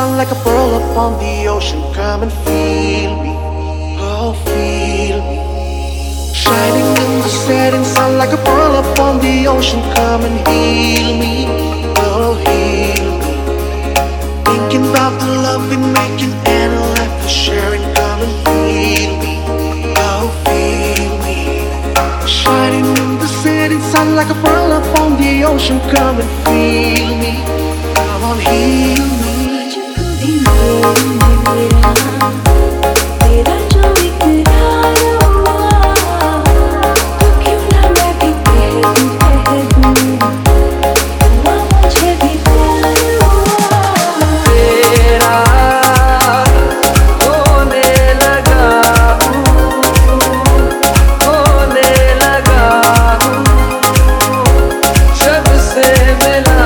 sun like a pearl upon the ocean. Come and feel me, oh feel me. Shining in the setting sun like a pearl upon the ocean. Come and heal me, oh heal me. Thinking about the love we're making and a life we're sharing. Come and feel me, oh feel me. Shining in the setting sun like a pearl upon the ocean. Come and feel me, come on heal me. तेरा जो इकरार हुआ तो क्यों ना मैं भी कह दूं हुआ मुझे भी प्यार हुआ तेरा होने लगा जब से मिला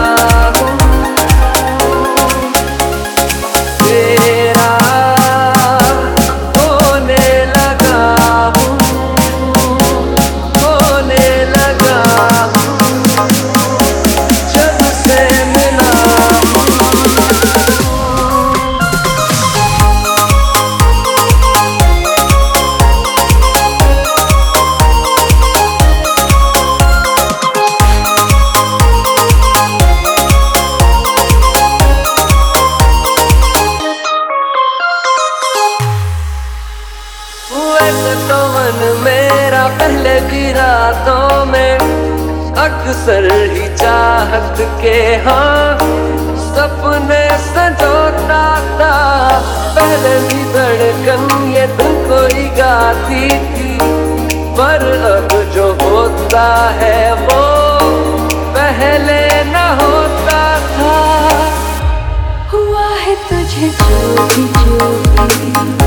तो मन मेरा पहले भी रातों में अक्सर ही चाहत के हाँ सपने संजोता था। पहले भी धड़कन ये दिल को ही गाती थी, पर अब जो होता है वो पहले न होता था। हुआ है तुझे जो भी